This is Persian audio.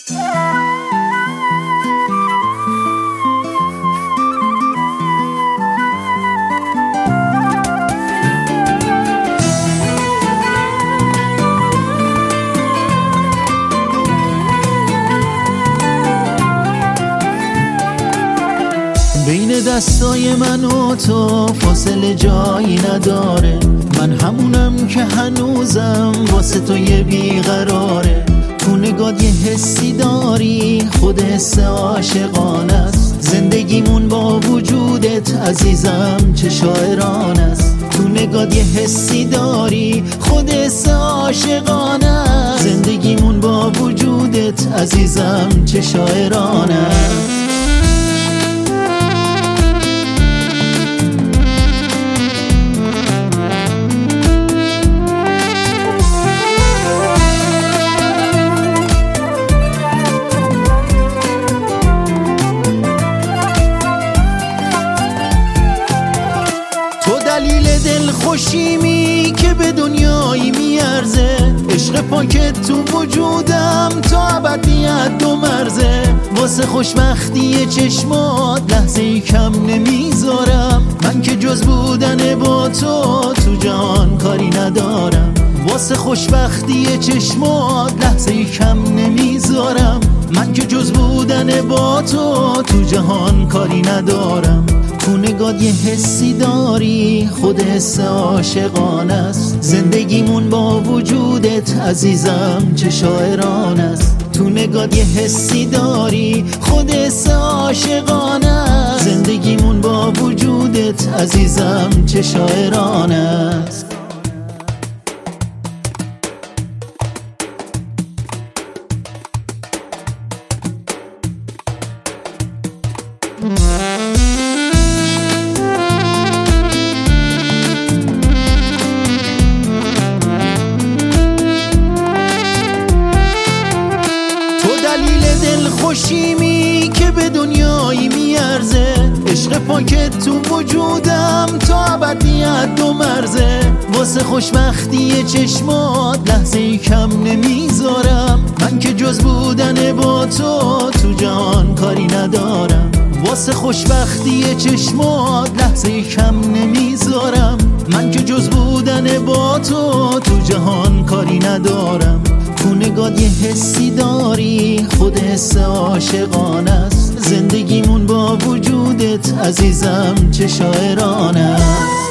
بین دستای من و تو فاصله جایی نداره، من همونم که هنوزم واسه تو یه بیقراره. تو نگات یه حسی داری، خود حس عاشقانه است. زندگیمون با وجودت عزیزم چه شاعرانه است. تو نگات یه حسی داری، خود حس عاشقانه است. زندگیمون با وجودت عزیزم چه شاعرانه است. دلیل دل خوشیمی که به دنیایی میارزه، عشق پاکت تو وجودم تا ابدیت دو مرزه. واسه خوشبختی چشمات لحظه ای کم نمیذارم، من که جز بودن با تو جهان کاری ندارم. واسه خوشبختی چشمات لحظه ای کم نمیذارم، من که جز بودن با تو جهان کاری ندارم. تو نگات یه حسی داری، خود حس عاشقانه است. زندگیمون با وجودت عزیزم چه شاعرانه است. تو نگات یه حسی داری، خود حس عاشقانه است. زندگیمون با وجودت عزیزم چه شاعرانه است. دلیل دل خوشیمی که به دنیایی میارزه، عشق پاکت تو وجودم تا ابدیت دو مرزه. واسه خوشبختی چشمات لحظه ای کم نمیذارم، من که جز بودن با تو جهان کاری ندارم. واسه خوشبختی چشمات لحظه ای کم نمیذارم، من که جز بودن با تو جهان کاری ندارم. تو نگات یه حسی داری، خود حس عاشقانه است. زندگیمون با وجودت عزیزم چه شاعرانه است.